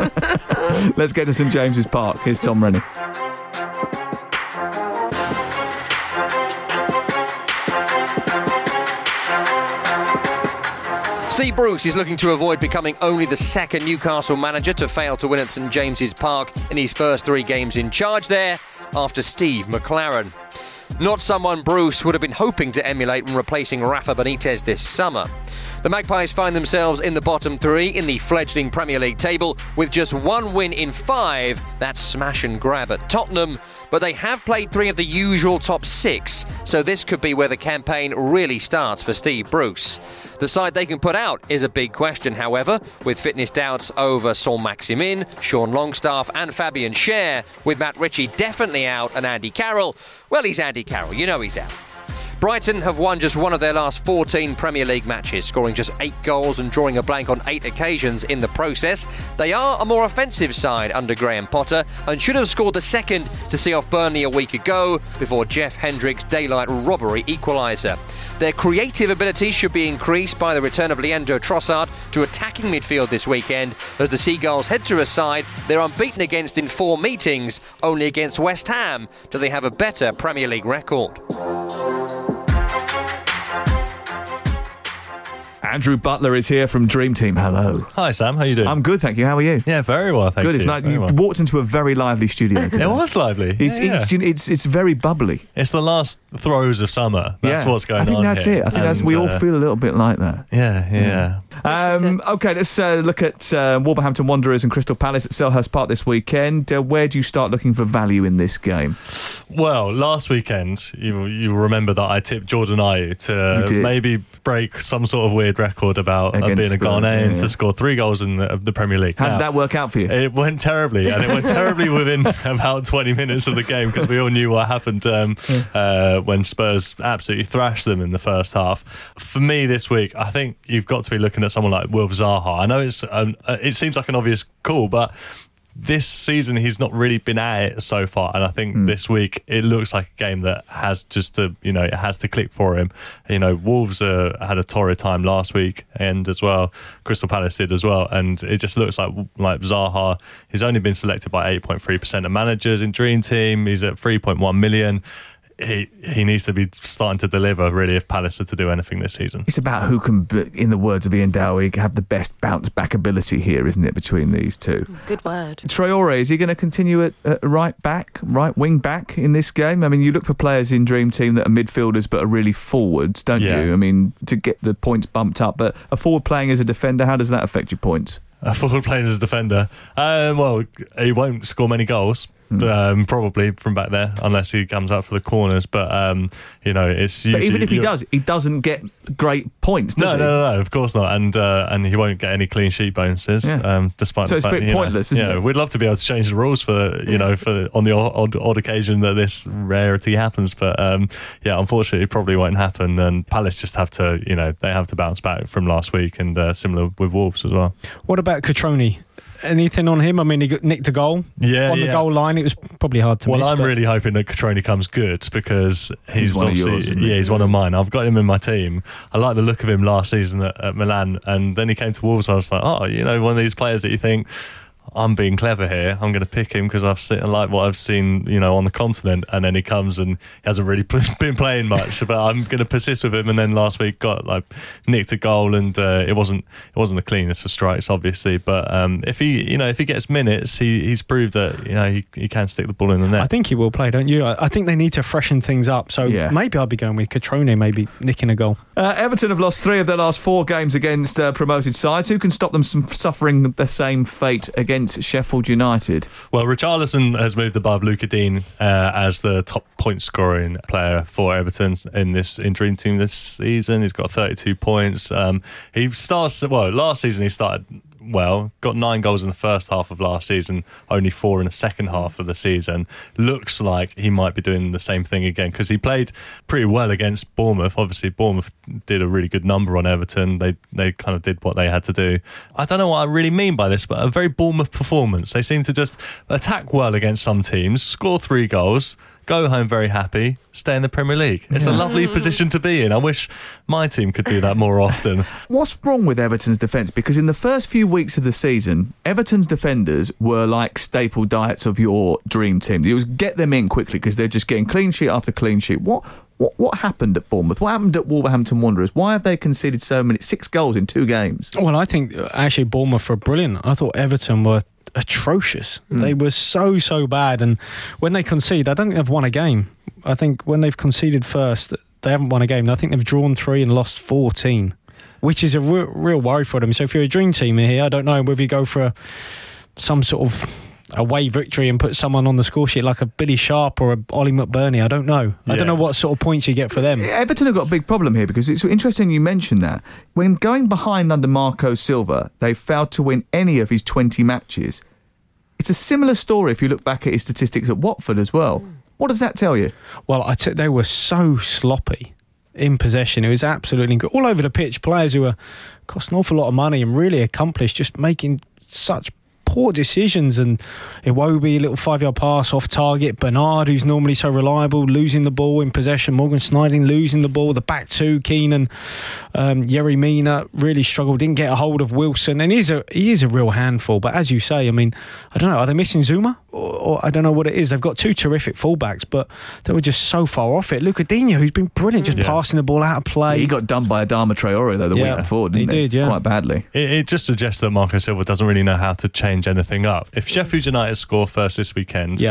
one. Let's get to St James's Park. Here's Tom Rennie. Steve Bruce is looking to avoid becoming only the second Newcastle manager to fail to win at St James's Park in his first three games in charge there after Steve McLaren. Not someone Bruce would have been hoping to emulate when replacing Rafa Benitez this summer. The Magpies find themselves in the bottom three in the fledgling Premier League table with just one win in five. That's smash and grab at Tottenham. But they have played three of the usual top six, so this could be where the campaign really starts for Steve Bruce. The side they can put out is a big question, however, with fitness doubts over Saint-Maximin, Sean Longstaff and Fabian Schär, with Matt Ritchie definitely out and Andy Carroll. Well, he's Andy Carroll, you know he's out. Brighton have won just one of their last fourteen Premier League matches, scoring just eight goals and drawing a blank on eight occasions in the process. They are a more offensive side under Graham Potter and should have scored the second to see off Burnley a week ago before Jeff Hendrick's daylight robbery equaliser. Their creative abilities should be increased by the return of Leandro Trossard to attacking midfield this weekend as the Seagulls head to a side they're unbeaten against in four meetings. Only against West Ham do they have a better Premier League record. Andrew Butler is here from Dream Team. Hello. Hi, Sam. How are you doing? I'm good, thank you. How are you? Yeah, very well, thank good. you. It's nice. Very You well. walked into a very lively studio today. It was lively. It's, yeah, it's, yeah. it's it's very bubbly. It's the last throes of summer. That's yeah. what's going on. I think that's here. it. I think and, that's we all uh, feel a little bit like that. Yeah, yeah. Um, okay, let's uh, look at uh, Wolverhampton Wanderers and Crystal Palace at Selhurst Park this weekend. Uh, where do you start looking for value in this game? Well, last weekend, you you remember that I tipped Jordan Ayew to maybe break some sort of weird record about uh, being a Ghanaian yeah, yeah. to score three goals in the, the Premier League. How now, did that work out for you? It went terribly, and it went terribly within about twenty minutes of the game, because we all knew what happened um, uh, when Spurs absolutely thrashed them in the first half. For me this week, I think you've got to be looking at someone like Wilf Zaha. I know it's um, it seems like an obvious call, but this season he's not really been at it so far, and I think mm. this week it looks like a game that has just to, you know, it has to click for him. You know, Wolves uh, had a torrid time last week, and as well Crystal Palace did as well, and it just looks like like Zaha, he's only been selected by eight point three percent of managers in Dream Team. He's at three point one million. He he needs to be starting to deliver, really, if Palace are to do anything this season. It's about who can, in the words of Ian Dowie, have the best bounce back ability here, isn't it, between these two? Good word. Traore, is he going to continue at, at right back, right wing back in this game? I mean, you look for players in Dream Team that are midfielders but are really forwards, don't yeah. you? I mean, to get the points bumped up. But a forward playing as a defender, how does that affect your points? A forward playing as a defender, um, well, he won't score many goals. Um, probably from back there, unless he comes out for the corners. But um, you know, it's usually, but even if he does, he doesn't get great points, does no, he? No, no, no, of course not. And uh, and he won't get any clean sheet bonuses. Yeah. Um, despite so the it's fact, a bit pointless, know, isn't you know, it? We'd love to be able to change the rules for you know for on the odd, odd occasion that this rarity happens. But um, yeah, unfortunately, it probably won't happen. And Palace just have to, you know, they have to bounce back from last week, and uh, similar with Wolves as well. What about Cutrone? Anything on him? I mean, he got nicked a goal yeah, on yeah. the goal line. It was probably hard to well, miss. Well, I'm but... really hoping that Cutrone comes good, because he's, he's one obviously, of yours, isn't he? yeah, he's one of mine. I've got him in my team. I like the look of him last season at, at Milan, and then he came to Wolves. I was like, oh, you know, one of these players that you think, I'm being clever here, I'm going to pick him because I've seen like what I've seen, you know, on the continent. And then he comes and he hasn't really been playing much, but I'm going to persist with him. And then last week got like nicked a goal, and uh, it wasn't it wasn't the cleanest for strikes, obviously. But um, if he, you know, if he gets minutes, he, he's proved that, you know, he, he can stick the ball in the net. I think he will play, don't you? I, I think they need to freshen things up. So yeah. maybe I'll be going with Cutrone, maybe nicking a goal. Uh, Everton have lost three of their last four games against uh, promoted sides. Who can stop them from suffering the same fate against Sheffield United? Well, Richarlison has moved above Luca Dean uh, as the top point scoring player for Everton in this in Dream Team this season. He's got thirty-two points. Um, he starts well. Last season he started well, got nine goals in the first half of last season, only four in the second half of the season. Looks like he might be doing the same thing again, because he played pretty well against Bournemouth. Obviously, Bournemouth did a really good number on Everton. They they kind of did what they had to do. I don't know what I really mean by this, but a very Bournemouth performance. They seem to just attack well against some teams, score three goals, go home very happy, stay in the Premier League. It's yeah. a lovely position to be in. I wish my team could do that more often. What's wrong with Everton's defence? Because in the first few weeks of the season, Everton's defenders were like staple diets of your dream team. You was get them in quickly because they're just getting clean sheet after clean sheet. What what what happened at Bournemouth? What happened at Wolverhampton Wanderers? Why have they conceded so many, six goals in two games? Well, I think actually Bournemouth were brilliant. I thought Everton were atrocious. Mm. They were so so bad, and when they concede, I don't think they've won a game. I think when they've conceded first, they haven't won a game. I think they've drawn three and lost fourteen, which is a real, real worry for them. So if you're a dream team here, I don't know whether you go for a, some sort of away victory and put someone on the score sheet like a Billy Sharp or a Ollie McBurney. I don't know. Yeah. I don't know what sort of points you get for them. Everton have got a big problem here, because it's interesting you mentioned that. When going behind under Marco Silva, they failed to win any of his twenty matches. It's a similar story if you look back at his statistics at Watford as well. What does that tell you? Well, I t- they were so sloppy in possession. It was absolutely good. All over the pitch, players who were cost an awful lot of money and really accomplished, just making such poor decisions. And Iwobi, little five-yard pass off target. Bernard, who's normally so reliable, losing the ball in possession. Morgan Snyding losing the ball. The back two, Keenan, um, Yerry Mina really struggled. Didn't get a hold of Wilson, and he's a he is a real handful. But as you say, I mean, I don't know. Are they missing Zuma? Or, or I don't know what it is. They've got two terrific fullbacks, but they were just so far off it. Luca Digne, who's been brilliant, just yeah. passing the ball out of play. He got done by Adama Traore though the yeah, week before, didn't he? He did, yeah, quite badly. It, it just suggests that Marco Silva doesn't really know how to change anything up. If Sheffield United score first this weekend, yeah.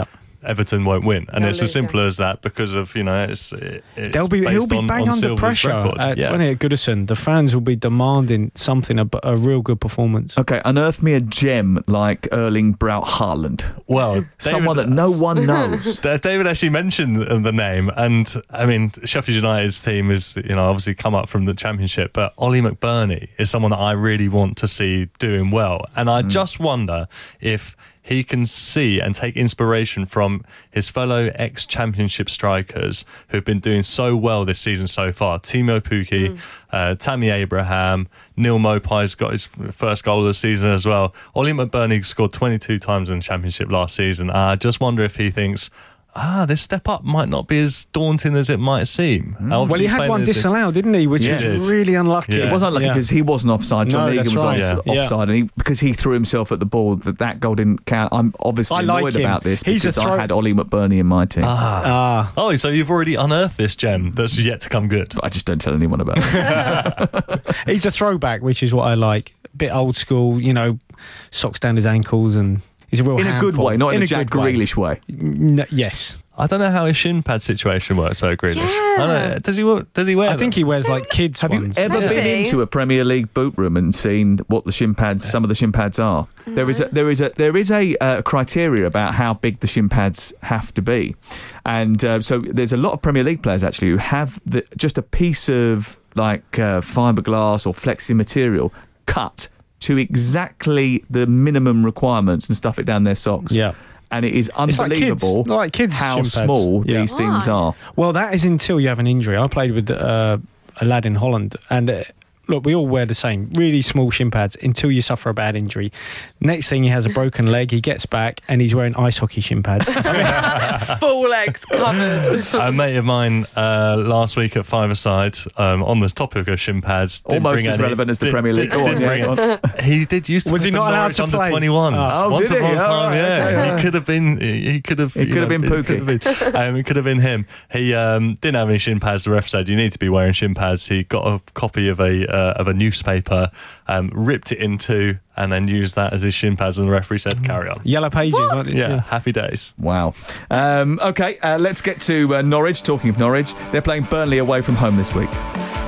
Everton won't win, and They'll it's lose, as simple yeah. as that because of, you know, it's, it's They'll be, based he'll be on, bang on under Silva's pressure record. at, yeah. when at Goodison. The fans will be demanding something, a, a real good performance. Okay, unearth me a gem like Erling Braut Haaland. Well, someone David, that no one knows. David actually mentioned the name, and I mean, Sheffield United's team is, you know, obviously come up from the Championship, but Ollie McBurney is someone that I really want to see doing well, and I mm. just wonder if he can see and take inspiration from his fellow ex-Championship strikers who've been doing so well this season so far. Timo Pukki, mm. uh, Tammy Abraham, Neil Maupai's got his first goal of the season as well. Ollie McBurney scored twenty-two times in the Championship last season. I just wonder if he thinks, ah, this step up might not be as daunting as it might seem. Mm. Well, he had one disallowed, didn't he? Which yeah. was really unlucky. Yeah. It was unlucky because yeah. he wasn't offside. John no, Egan was right. off, yeah. offside, and he, because he threw himself at the ball, that that goal didn't count. I'm obviously I like annoyed him. about this He's because a throw- I had Ollie McBurney in my team. Ah. ah. Oh, so you've already unearthed this gem that's yet to come good. I just don't tell anyone about it. He's a throwback, which is what I like. A bit old school, you know, socks down his ankles, and he's a real in handful. a good way, not in, in a, a Jack good Grealish way. way. No, yes. I don't know how his shin pad situation works, though, Grealish. Yeah. I don't know. Does he, does he wear I them? think he wears like kids' Have ones. you ever Maybe. been into a Premier League boot room and seen what the shin pads, some of the shin pads are? No. There is a, there is a there is a uh, criteria about how big the shin pads have to be, and uh, so there's a lot of Premier League players actually who have the, just a piece of like uh, fiberglass or flexi material cut to exactly the minimum requirements and stuff it down their socks. Yeah. And it is unbelievable like kids, like kids how shin pads. small yeah. these things are. Well, that is until you have an injury. I played with uh, a lad in Holland, and uh, look, we all wear the same, really small shin pads until you suffer a bad injury. Next thing, he has a broken leg, he gets back, and he's wearing ice hockey shin pads. Full legs covered. A mate of mine uh, last week at Five-a-Side, um, on the topic of shin pads, almost as any, relevant as the did, Premier League. Did, did yeah, on. He did used to was he not allowed to under play? twenty-ones. Oh, Once did upon he? a time, Oh, right, yeah, okay, yeah. he could have been. He could have. It could have been Pukki. Um, it could have been him. He um, didn't have any shin pads. The ref said you need to be wearing shin pads. He got a copy of a uh, of a newspaper, um, ripped it in two, and then used that as his shin pads. And the referee said, "Carry on." Yellow pages, aren't they? Yeah, Yeah. happy days. Wow. Um, okay, uh, let's get to uh, Norwich. Talking of Norwich, they're playing Burnley away from home this week.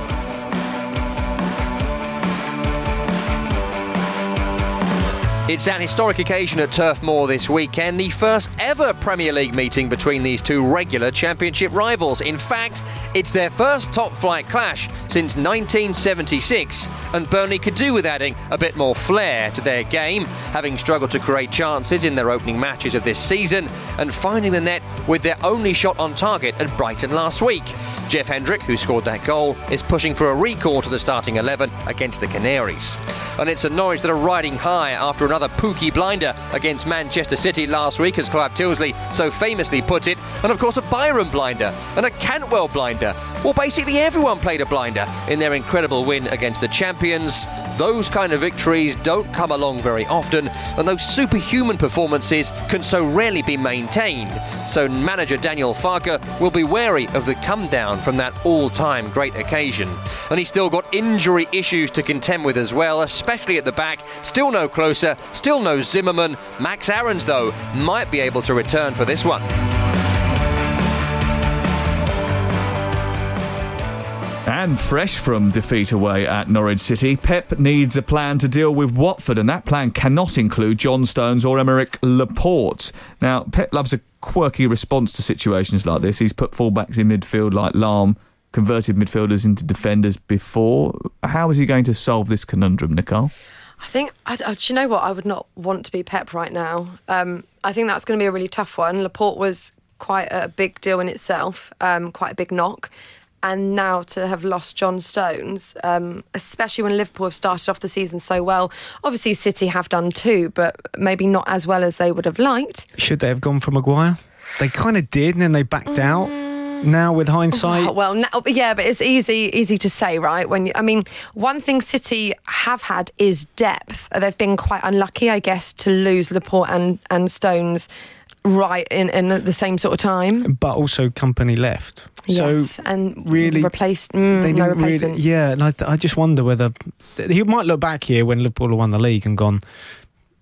It's an historic occasion at Turf Moor this weekend, the first ever Premier League meeting between these two regular Championship rivals. In fact, it's their first top-flight clash since nineteen seventy-six, and Burnley could do with adding a bit more flair to their game, having struggled to create chances in their opening matches of this season and finding the net with their only shot on target at Brighton last week. Jeff Hendrick, who scored that goal, is pushing for a recall to the starting eleven against the Canaries. And it's a Norwich that are riding high after another Pukki blinder against Manchester City last week, as Clive Tilsley so famously put it, and of course a Byron blinder and a Cantwell blinder. Well, basically everyone played a blinder in their incredible win against the champions. Those kind of victories don't come along very often, and those superhuman performances can so rarely be maintained. So manager Daniel Farke will be wary of the come down from that all-time great occasion. And he's still got injury issues to contend with as well, especially at the back. Still no Closer, still no Zimmerman. Max Aarons, though, might be able to return for this one. And fresh from defeat away at Norwich City, Pep needs a plan to deal with Watford, and that plan cannot include John Stones or Aymeric Laporte. Now, Pep loves a quirky response to situations like this. He's put fullbacks in midfield like Lahm, converted midfielders into defenders before. How is he going to solve this conundrum, Nicole? I think, I, I, do you know what? I would not want to be Pep right now. Um, I think that's going to be a really tough one. Laporte was quite a big deal in itself, um, quite a big knock. And now to have lost John Stones, um, especially when Liverpool have started off the season so well. Obviously, City have done too, but maybe not as well as they would have liked. Should they have gone for Maguire? They kind of did, and then they backed mm. out. Now, with hindsight, well, now, yeah, but it's easy, easy to say, right? When you, I mean, one thing City have had is depth. They've been quite unlucky, I guess, to lose Laporte and and Stones right in, in the same sort of time. But also, company left. Yes, so and really replaced. Mm, they no didn't replacement. Really, yeah, and I, I just wonder whether he might look back here when Liverpool have won the league and gone,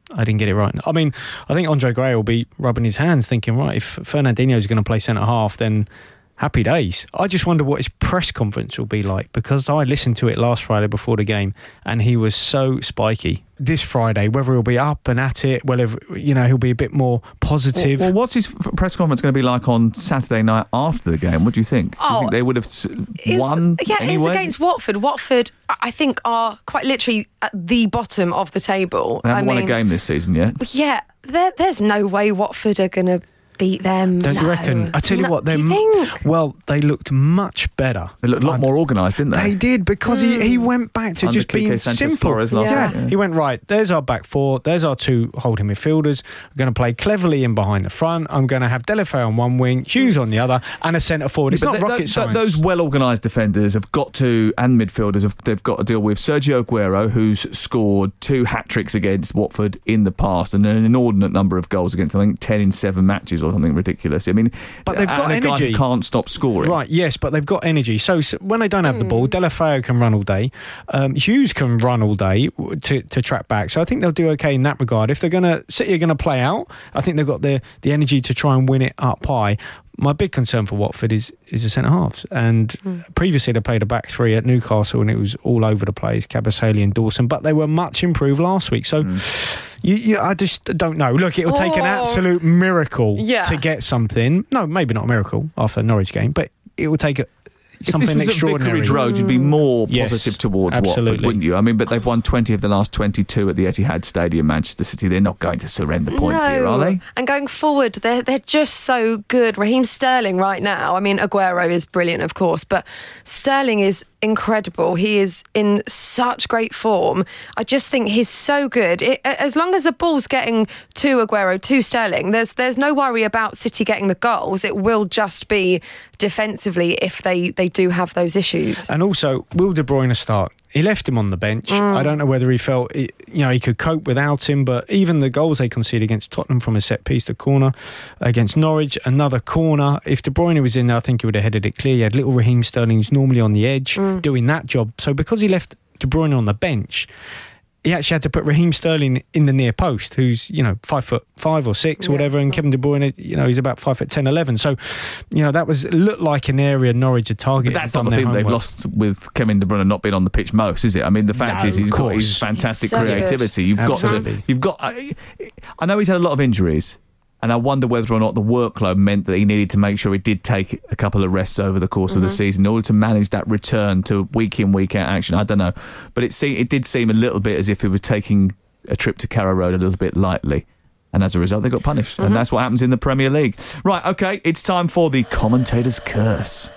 I didn't get it right. I mean, I think Andre Gray will be rubbing his hands thinking, right, if Fernandinho is going to play centre-half, then happy days. I just wonder what his press conference will be like, because I listened to it last Friday before the game and he was so spiky. This Friday, whether he'll be up and at it, whether, you know, he'll be a bit more positive. Well, well what's his f- press conference going to be like on Saturday night after the game? What do you think? Oh, do you think they would have s- won Yeah, anyway? it's against Watford. Watford, I think, are quite literally at the bottom of the table. They haven't I won mean, a game this season yet. Yeah, there, there's no way Watford are going to beat them. Don't no. you reckon? I tell you No, what, they're do you think? well, they looked much better. They looked a lot more organised, didn't they? They did, because Mm. he, he went back to Under just Quique being Sanchez simple. Flores last yeah. week, yeah. He went, right, there's our back four, there's our two holding midfielders. We're going to play cleverly in behind the front. I'm going to have Delafeu on one wing, Hughes on the other, and a centre forward. It's Yeah, not but rocket th- th- science. Those well-organised defenders have got to, and midfielders, have they've got to deal with Sergio Aguero, who's scored two hat-tricks against Watford in the past and an inordinate number of goals against, I think, ten in seven matches or something ridiculous. I mean, But they've got and a guy energy. who can't stop scoring. Right, yes, but they've got energy. So, so when they don't have the Hmm. ball, Delafeu can run all day. Um, Hughes can run all day w- to, to track back. So I think they'll do okay in that regard. If they're going to, City are going to play out, I think they've got the, the energy to try and win it up high. My big concern for Watford is is the centre halves. And mm. previously they played a back three at Newcastle and it was all over the place, Kabasele and Dawson. But they were much improved last week. So mm. you, you, I just don't know. Look, it'll take Oh. an absolute miracle Yeah. to get something. No, maybe not a miracle after the Norwich game, but it will take a, something if this was extraordinary. at Vicarage Road, you'd be more Yes, positive towards absolutely. Watford, wouldn't you? I mean, but they've won twenty of the last twenty-two at the Etihad Stadium, Manchester City. They're not going to surrender points no. here, are they? And going forward, they're, they're just so good. Raheem Sterling right now, I mean, Aguero is brilliant, of course, but Sterling is incredible. He is in such great form. I just think he's so good. It, as long as the ball's getting to Aguero, to Sterling, there's there's no worry about City getting the goals. It will just be defensively if they, they do have those issues. And also, will De Bruyne start? He left him on the bench. Mm. I don't know whether he felt, you know, he could cope without him, but even the goals they conceded against Tottenham from a set piece, the corner against Norwich, another corner. If De Bruyne was in there, I think he would have headed it clear. He had little Raheem Sterling, who's normally on the edge, mm. doing that job. So because he left De Bruyne on the bench, he actually had to put Raheem Sterling in the near post, who's, you know, five foot five or six or yeah, whatever, and Kevin De Bruyne, you know, he's about five foot ten, eleven. So, you know, that was looked like an area Norwich had targeted. But that's not the thing they've lost with Kevin De Bruyne not being on the pitch most, is it? I mean, the fact No, is he's of got course. his fantastic He's so creativity. good. You've Absolutely. got to, you've got. I, I know he's had a lot of injuries. And I wonder whether or not the workload meant that he needed to make sure he did take a couple of rests over the course mm-hmm. of the season in order to manage that return to week in, week out action. I don't know. But it, se- it did seem a little bit as if he was taking a trip to Carrow Road a little bit lightly. And as a result, they got punished. Mm-hmm. And that's what happens in the Premier League. Right, OK, it's time for the commentator's curse.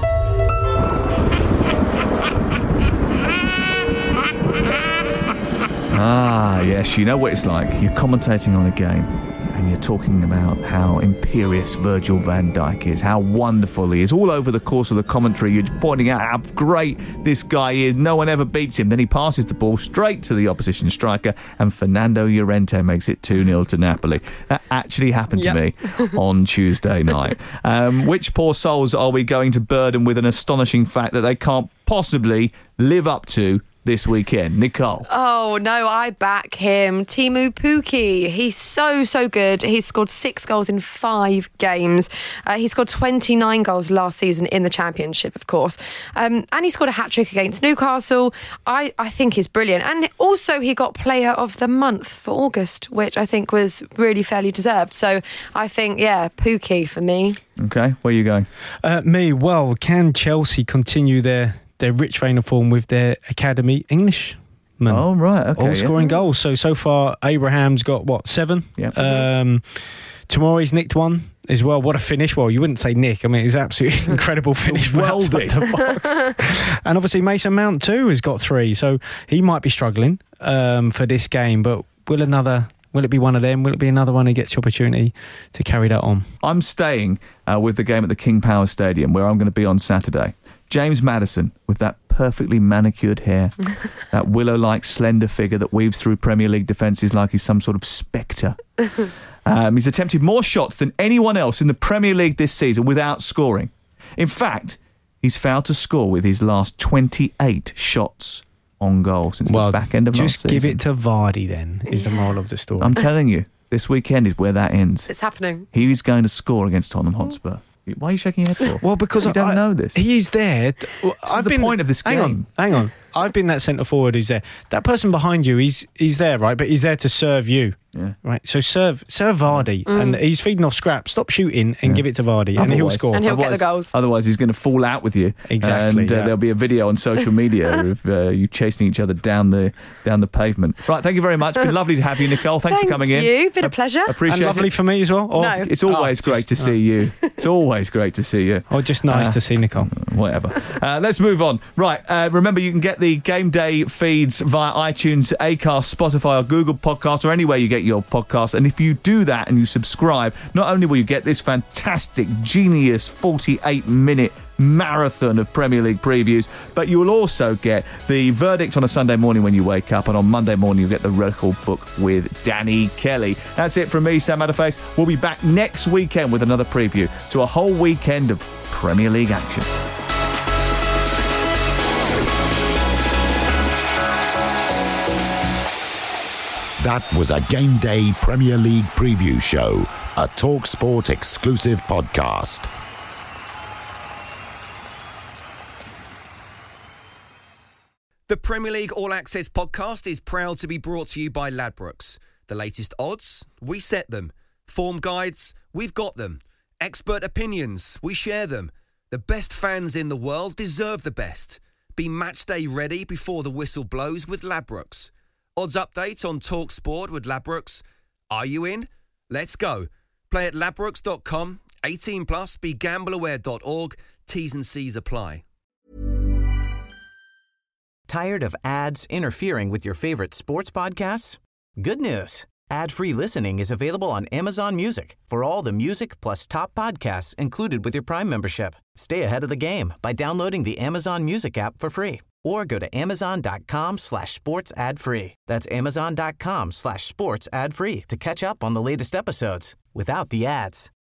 Ah, yes, you know what it's like. You're commentating on a game and you're talking about how imperious Virgil van Dijk is, how wonderful he is. All over the course of the commentary, you're pointing out how great this guy is. No one ever beats him. Then he passes the ball straight to the opposition striker and Fernando Llorente makes it two nil to Napoli. That actually happened yep. to me on Tuesday night. Um, which poor souls are we going to burden with an astonishing fact that they can't possibly live up to this weekend? Nicole. Oh, no, I back him. Teemu Pukki. He's so, so good. He's scored six goals in five games. Uh, he scored twenty-nine goals last season in the Championship, of course. Um, and he scored a hat-trick against Newcastle. I, I think is brilliant. And also he got Player of the Month for August, which I think was really fairly deserved. So I think, yeah, Pukki for me. Okay, where are you going? Uh, me, well, can Chelsea continue their... their rich vein of form with their academy Englishmen? Oh, right, okay. All scoring yeah. goals. So, so far, Abraham's got, what, seven? Yeah. Um, Tomori's nicked one as well. What a finish. Well, you wouldn't say nick. I mean, it's absolutely incredible finish. Well outside done. the box. And obviously, Mason Mount, too, has got three. So, he might be struggling um, for this game. But will another... Will it be one of them? Will it be another one who gets the opportunity to carry that on? I'm staying uh, with the game at the King Power Stadium, where I'm going to be on Saturday. James Maddison, with that perfectly manicured hair, that willow-like slender figure that weaves through Premier League defences like he's some sort of spectre. Um, he's attempted more shots than anyone else in the Premier League this season without scoring. In fact, he's failed to score with his last twenty-eight shots on goal since well, the back end of last just season. give it to Vardy then, is the moral of the story. I'm telling you, this weekend is where that ends. It's happening. He's going to score against Tottenham Hotspur. Why are you shaking your head for? Well, because you don't I, know this. He's there. Well, This is the point of this hang game. On, hang on. I've been that centre forward who's there. That person behind you, he's he's there, right? But he's there to serve you. Yeah. Right. So serve serve Vardy, Mm. and he's feeding off scraps. Stop shooting and Yeah. give it to Vardy, and he'll Otherwise- score. And he'll get the Otherwise- goals. Otherwise, he's going to fall out with you. Exactly, And uh, yeah. there'll be a video on social media of uh, you chasing each other down the down the pavement. Right. Thank you very much. It's been lovely to have you, Nicole. Thanks Thank for coming in. you. Been a pleasure. Appreciate and lovely it. for me as well. Or, No. It's always Oh, great just- to see you. It's always great to see you. or just nice Uh, to see Nicole. Whatever. Uh, let's move on. Right. Uh, remember, you can get the Game Day feeds via iTunes, Acast, Spotify, or Google Podcasts, or anywhere you get your podcasts. And if you do that and you subscribe, not only will you get this fantastic, genius forty-eight minute marathon of Premier League previews, but you will also get the verdict on a Sunday morning when you wake up, and on Monday morning you'll get the record book with Danny Kelly. That's it from me, Sam Matterface. We'll be back next weekend with another preview to a whole weekend of Premier League action. That was a Game Day Premier League preview show, a TalkSport exclusive podcast. The Premier League All Access podcast is proud to be brought to you by Ladbrokes. The latest odds, we set them. Form guides, we've got them. Expert opinions, we share them. The best fans in the world deserve the best. Be match day ready before the whistle blows with Ladbrokes. Odds update on TalkSport with Ladbrokes. Are you in? Let's go. Play at ladbrokes dot com. eighteen plus, be gamble aware dot org. T's and C's apply. Tired of ads interfering with your favorite sports podcasts? Good news. Ad-free listening is available on Amazon Music for all the music plus top podcasts included with your Prime membership. Stay ahead of the game by downloading the Amazon Music app for free or go to amazon.com slash sports ad free. That's amazon.com slash sports ad free to catch up on the latest episodes without the ads.